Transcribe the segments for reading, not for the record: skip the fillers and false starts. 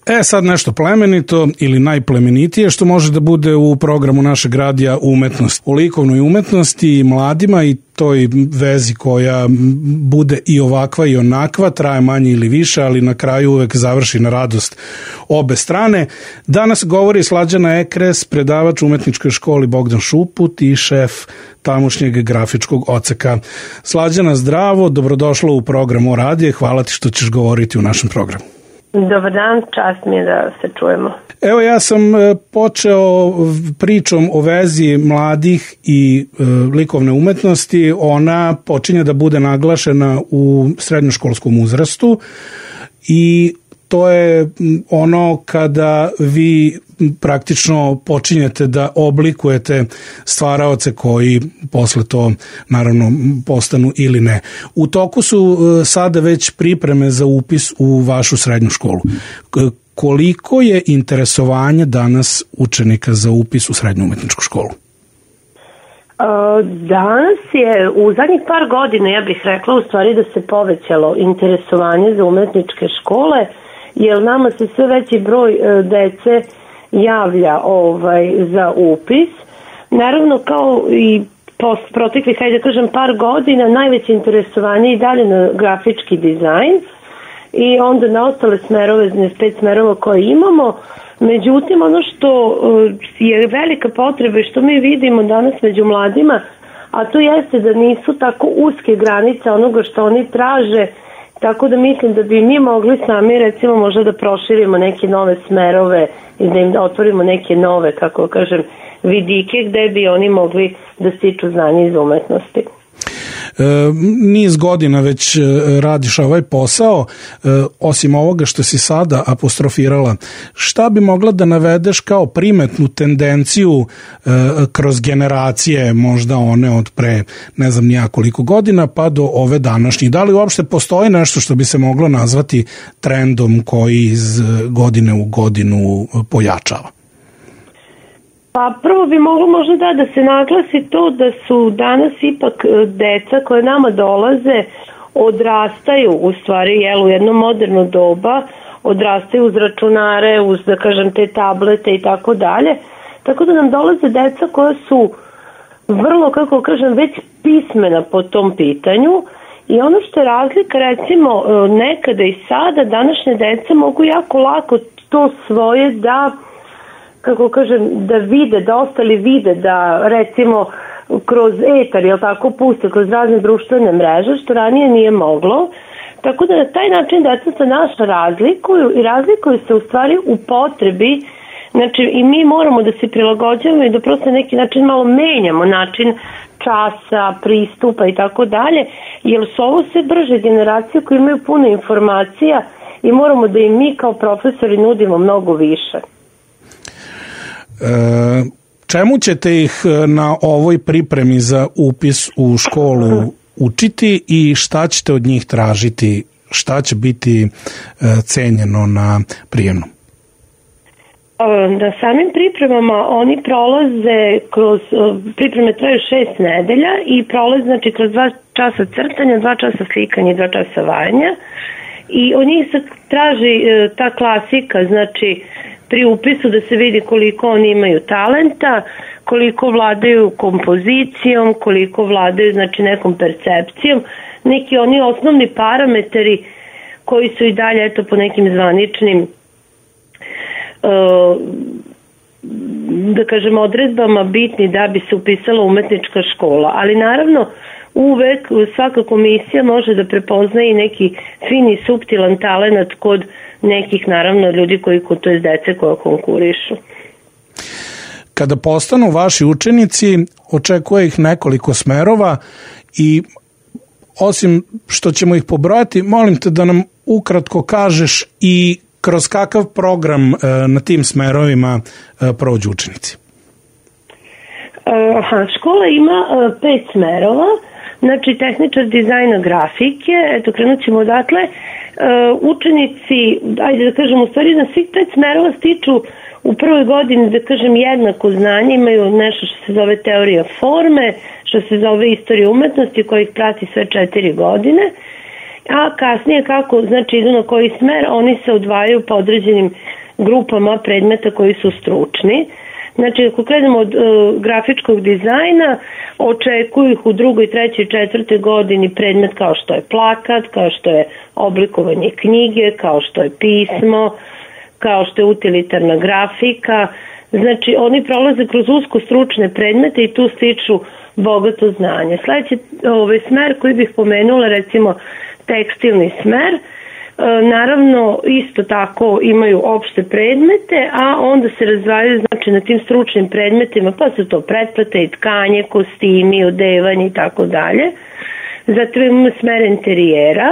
Sad nešto plemenito ili najplemenitije što može da bude u programu našeg radija umetnost. O likovnoj umetnosti i mladima i toj vezi koja bude i ovakva i onakva, traje manje ili više, ali na kraju uvek završi na radost obe strane. Danas govori Slađana Ekres, predavač u umetničkoj školi Bogdan Šuput i šef tamošnjeg grafičkog odseka. Slađana, zdravo, dobrodošla u program O radije, hvala ti što ćeš govoriti u našem programu. Dobar dan, čast mi je da se čujemo. Evo, ja sam počeo pričom o vezi mladih i likovne umetnosti. Ona počinje da bude naglašena u srednjoškolskom uzrastu i to je ono kada vi praktično počinjete da oblikujete stvaraoce koji posle to naravno postanu ili ne. U toku su sada već pripreme za upis u vašu srednju školu. Koliko je interesovanje danas učenika za upis u srednju umetničku školu? Danas je u zadnjih par godina, ja bih rekla, u stvari da se povećalo interesovanje za umetničke škole, jer nama se sve veći broj dece javlja za upis. Naravno, kao i proteklih, hajde da kažem, par godina, najveće interesovanje i dalje na grafički dizajn i onda na ostale smerove, 5 smerova koje imamo. Međutim, ono što je velika potreba i što mi vidimo danas među mladima, a to jeste da nisu tako uske granice onoga što oni traže, tako da mislim da bi mi mogli sami recimo možda da proširimo neke nove smerove i da im otvorimo neke nove, kako kažem, vidike gde bi oni mogli da stiču znanje iz umetnosti. Niz godina već radiš ovaj posao, osim ovoga što si sada apostrofirala, šta bi mogla da navedeš kao primetnu tendenciju kroz generacije, možda one od pre ne znam nija koliko godina pa do ove današnje? Da li uopšte postoji nešto što bi se moglo nazvati trendom koji iz godine u godinu pojačava? Pa prvo bi moglo možda da se naglasi to da su danas ipak deca koje nama dolaze odrastaju u stvari u jedno moderno doba, odrastaju uz računare, uz da kažem te tablete i tako dalje, tako da nam dolaze deca koja su vrlo, kako kažem, već pismena po tom pitanju i ono što je razlika recimo nekada i sada, današnje deca mogu jako lako to svoje da, kako kažem, da vide, da ostali vide, da recimo kroz etar, jel tako, puste, kroz razne društvene mreže, što ranije nije moglo. Tako da na taj način deca se naša razlikuju i razlikuju se u stvari u potrebi, znači i mi moramo da se prilagođavamo i da prosto na neki način malo menjamo način časa, pristupa i tako dalje, jer su ovo sve brže generacije koje imaju puno informacija i moramo da im mi kao profesori nudimo mnogo više. Čemu ćete ih na ovoj pripremi za upis u školu učiti i šta ćete od njih tražiti? Šta će biti cenjeno na prijemnu? Na samim pripremama oni prolaze kroz, pripreme traju 6 nedelja i prolaze znači kroz 2 časa crtanja, 2 časa slikanja i 2 časa vajanja i od njih se traži ta klasika, znači pri upisu da se vidi koliko oni imaju talenta, koliko vladaju kompozicijom, koliko vladaju znači nekom percepcijom, neki oni osnovni parametri koji su i dalje eto po nekim zvaničnim da kažem odredbama bitni da bi se upisala umetnička škola, ali naravno uvek svaka komisija može da prepoznaje i neki fini suptilan talenat kod nekih naravno ljudi koji kod to je dece koja konkurišu. Kada postanu vaši učenici, očekuje ih nekoliko smerova i osim što ćemo ih pobrojati, molim te da nam ukratko kažeš i kroz kakav program na tim smerovima prođu učenici. Škola ima 5 smerova, znači tehničar dizajna grafike, eto krenut ćemo odatle, učenici, ajde da kažem, u stvari na svih 5 smerova stiču u prvoj godini, da kažem, jednako znanje, imaju nešto što se zove teorija forme, što se zove istorija umetnosti koja ih prati sve 4 godine, a kasnije kako, znači idu na koji smer, oni se odvajaju po određenim grupama predmeta koji su stručni. Znači, ako krenemo od grafičkog dizajna, očekuju ih u 2., 3. i 4. godini predmet kao što je plakat, kao što je oblikovanje knjige, kao što je pismo, kao što je utilitarna grafika. Znači, oni prolaze kroz usko stručne predmete i tu stiču bogato znanje. Sljedeći smer koji bih pomenula, recimo tekstilni smer, naravno isto tako imaju opšte predmete, a onda se razdvajaju znači na tim stručnim predmetima, pa su to pretplate i tkanje, kostimi, odevanje i tako dalje. Zatim imamo smer interijera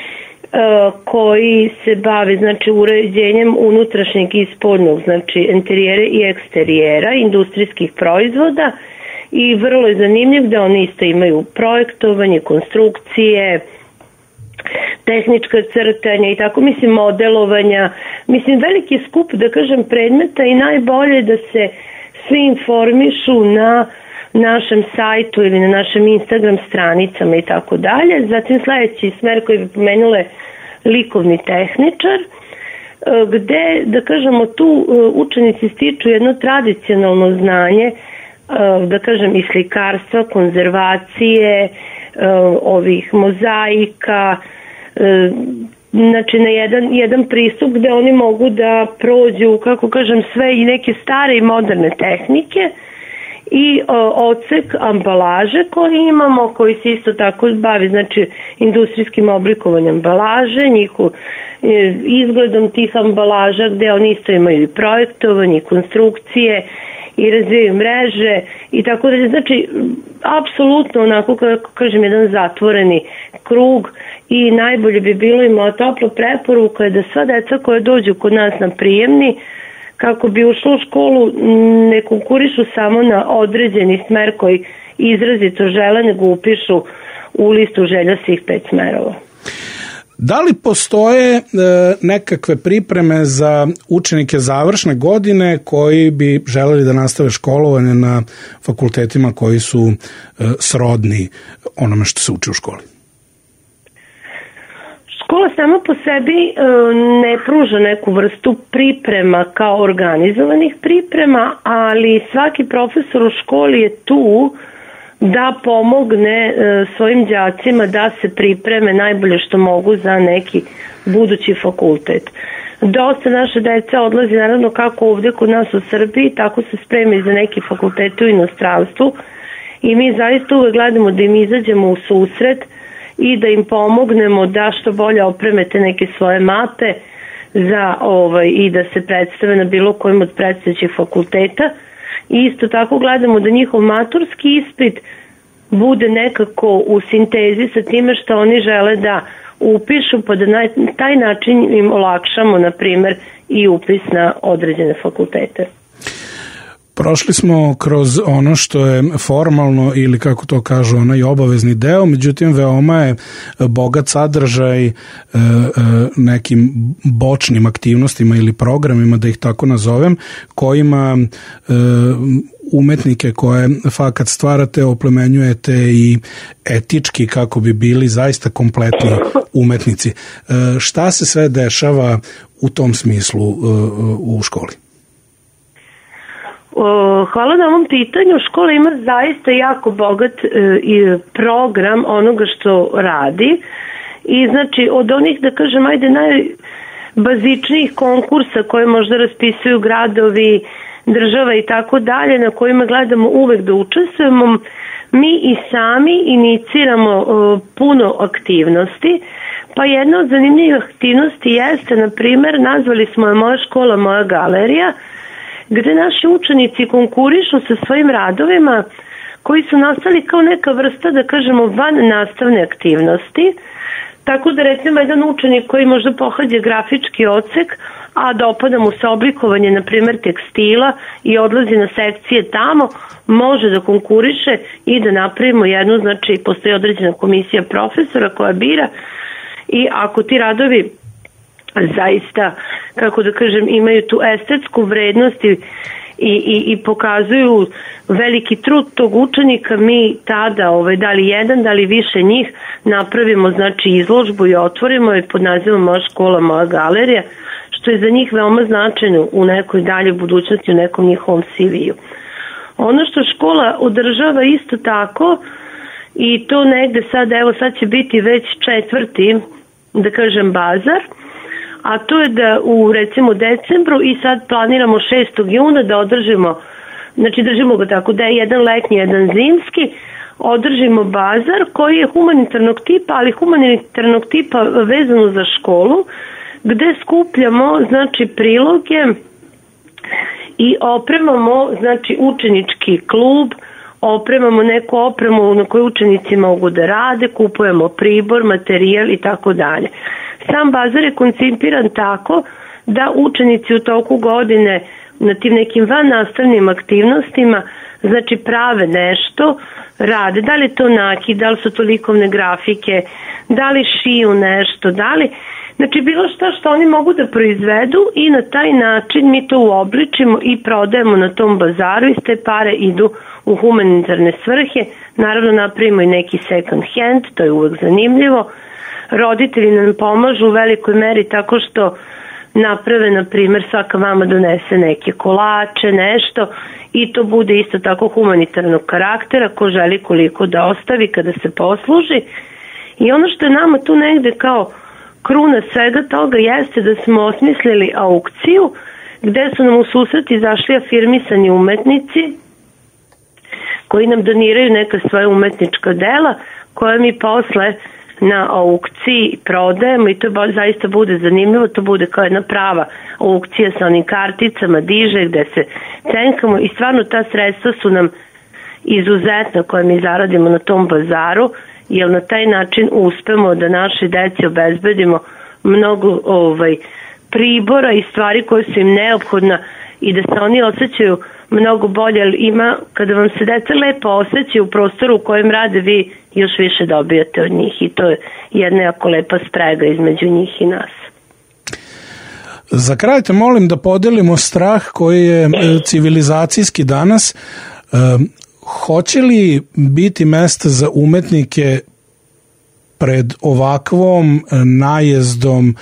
koji se bavi znači uređenjem unutrašnjeg i spoljnog, znači interijera i eksterijera industrijskih proizvoda i vrlo je zanimljiv da oni isto imaju projektovanje, konstrukcije, tehnička crtanja i tako, mislim, modelovanja, mislim, veliki skup, da kažem, predmeta i najbolje da se svi informišu na našem sajtu ili na našem Instagram stranicama i tako dalje. Zatim sljedeći smer koji bi pomenula je likovni tehničar, gde, da kažemo, tu učenici stiču jedno tradicionalno znanje, da kažem, i slikarstva, konzervacije, ovih mozaika, znači na jedan pristup gde oni mogu da prođu, kako kažem, sve i neke stare i moderne tehnike i odsek ambalaže koji imamo, koji se isto tako bavi, znači industrijskim oblikovanjem ambalaže, izgledom tih ambalaža gde oni isto imaju i projektovanje, i konstrukcije i razvijaju mreže i tako da, znači apsolutno onako, kako kažem, jedan zatvoreni krug i najbolje bi bilo i moja topla preporuka je da sva deca koja dođu kod nas na prijemni, kako bi ušlo u školu, ne konkurišu samo na određeni smer koji izrazito žele, nego upišu u listu želja svih 5 smerova. Da li postoje nekakve pripreme za učenike završne godine koji bi želeli da nastave školovanje na fakultetima koji su srodni onome što se uči u školi? Škola sama po sebi ne pruža neku vrstu priprema kao organizovanih priprema, ali svaki profesor u školi je tu da pomogne svojim đacima da se pripreme najbolje što mogu za neki budući fakultet. Dosta naše dece odlazi naravno kako ovdje kod nas u Srbiji, tako se spremi za neki fakultet u inostranstvu i mi zaista uvek gledamo da im izađemo u susret i da im pomognemo da što bolje opremete neke svoje mape za, i da se predstave na bilo kojim od predstojećih fakulteta. I isto tako gledamo da njihov maturski ispit bude nekako u sintezi sa time što oni žele da upišu, pa da na taj način im olakšamo, na primer, i upis na određene fakultete. Prošli smo kroz ono što je formalno ili kako to kažu onaj obavezni deo, međutim veoma je bogat sadržaj nekim bočnim aktivnostima ili programima, da ih tako nazovem, kojima umetnike koje fakat stvarate oplemenjujete i etički kako bi bili zaista kompletni umetnici. Šta se sve dešava u tom smislu u školi? Hvala na ovom pitanju. Škola ima zaista jako bogat program onoga što radi i znači od onih, da kažem, ajde najbazičnijih konkursa koje možda raspisuju gradovi, država i tako dalje, na kojima gledamo uvek da učestvujemo, mi i sami iniciramo puno aktivnosti. Pa jedna od zanimljivih aktivnosti jeste, na primer, nazvali smo je Moja škola, moja galerija, gde naši učenici konkurišu sa svojim radovima koji su nastali kao neka vrsta, da kažemo, van nastavne aktivnosti. Tako da, recimo, jedan učenik koji možda pohađa grafički odsek, a dopada mu se oblikovanje, na primer, tekstila i odlazi na sekcije tamo, može da konkuriše i da napravimo jednu, znači, postoji određena komisija profesora koja bira i ako ti radovi zaista, kako da kažem, imaju tu estetsku vrednost i pokazuju veliki trud tog učenika, mi tada, da li jedan, da li više njih, napravimo, znači, izložbu i otvorimo je pod nazivom Moja škola, moja galerija, što je za njih veoma značajno u nekoj daljoj budućnosti, u nekom njihovom CV-u. Ono što škola održava isto tako, i to negde sad će biti već 4. da kažem bazar, a to je da u recimo decembru i sad planiramo 6. juna da održimo, znači držimo ga tako da je jedan letnji, jedan zimski, održimo bazar koji je humanitarnog tipa, ali humanitarnog tipa vezano za školu, gde skupljamo znači priloge i opremamo znači učenički klub, opremamo neku opremu na kojoj učenici mogu da rade, kupujemo pribor, materijal i tako dalje. Sam bazar je koncipiran tako da učenici u toku godine na tim nekim vannastavnim aktivnostima znači prave nešto, rade, da li to nakid, da li su to likovne grafike, da li šiju nešto, da li, znači bilo što oni mogu da proizvedu i na taj način mi to uobličimo i prodajemo na tom bazaru i te pare idu u humanitarne svrhe, naravno napravimo i neki second hand, to je uvek zanimljivo. Roditelji nam pomažu u velikoj meri tako što naprave, na primjer, svaka mama donese neke kolače, nešto i to bude isto tako humanitarnog karaktera, ko želi koliko da ostavi kada se posluži. I ono što je nama tu negde kao kruna svega toga jeste da smo osmislili aukciju gde su nam u susret izašli afirmisani umetnici koji nam doniraju neka svoja umetnička dela koja mi posle na aukciji prodajemo i to zaista bude zanimljivo, to bude kao jedna prava aukcija sa onim karticama, diže gde se cenkamo i stvarno ta sredstva su nam izuzetna koje mi zaradimo na tom bazaru, jer na taj način uspemo da naše deci obezbedimo mnogo pribora i stvari koje su im neophodna i da se oni osjećaju mnogo bolje, ali ima, kada vam se deca lepo osjećaju u prostoru u kojem rade, vi još više dobijate od njih i to je jedna jako lepa sprega između njih i nas. Za kraj te molim da podelimo strah koji je civilizacijski danas. Hoće li biti mesta za umetnike pred ovakvom najezdom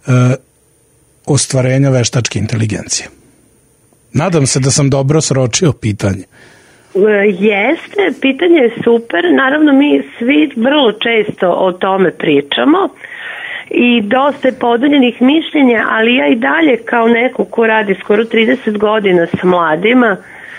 ostvarenja veštačke inteligencije? Nadam se da sam dobro sročio pitanje. Jeste, pitanje je super. Naravno, mi svi vrlo često o tome pričamo i dosta je podeljenih mišljenja, ali ja i dalje kao neko ko radi skoro 30 godina sa mladima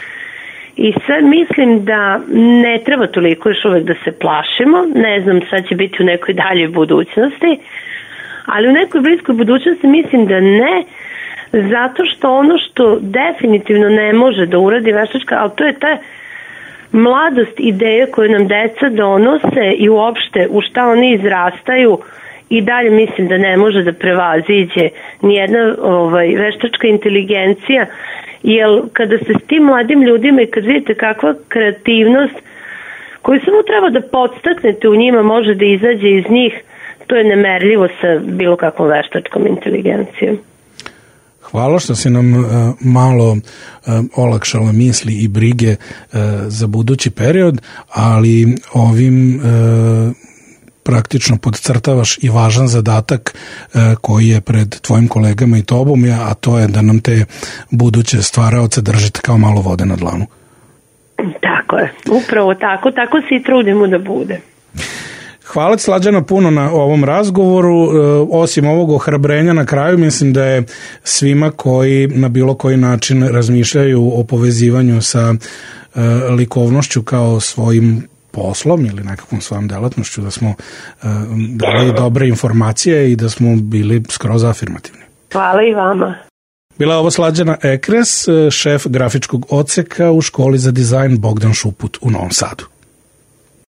i sad mislim da ne treba toliko još uvek da se plašimo. Ne znam, sad će biti u nekoj daljoj budućnosti, ali u nekoj bliskoj budućnosti mislim da ne, zato što ono što definitivno ne može da uradi veštačka, ali to je ta mladost ideje koje nam deca donose i uopšte u šta oni izrastaju i dalje mislim da ne može da prevaziđe nijedna veštačka inteligencija, jer kada ste s tim mladim ljudima i kad vidite kakva kreativnost koju samo treba da podstaknete u njima može da izađe iz njih, to je nemerljivo sa bilo kakvom veštačkom inteligencijom. Hvala što si nam malo olakšala misli i brige za budući period, ali ovim praktično podcrtavaš i važan zadatak koji je pred tvojim kolegama i tobom, a to je da nam te buduće stvaraoce držite kao malo vode na dlanu. Tako je, upravo tako se i trudimo da bude. Hvala ti, Slađana, puno na ovom razgovoru. Osim ovog ohrabrenja na kraju, mislim da je svima koji na bilo koji način razmišljaju o povezivanju sa likovnošću kao svojim poslom ili nekakvom svojom delatnošću, da smo dali dobre informacije i da smo bili skroz afirmativni. Hvala i vama. Bila je ovo Slađana Ekres, šef grafičkog odseka u školi za dizajn Bogdan Šuput u Novom Sadu.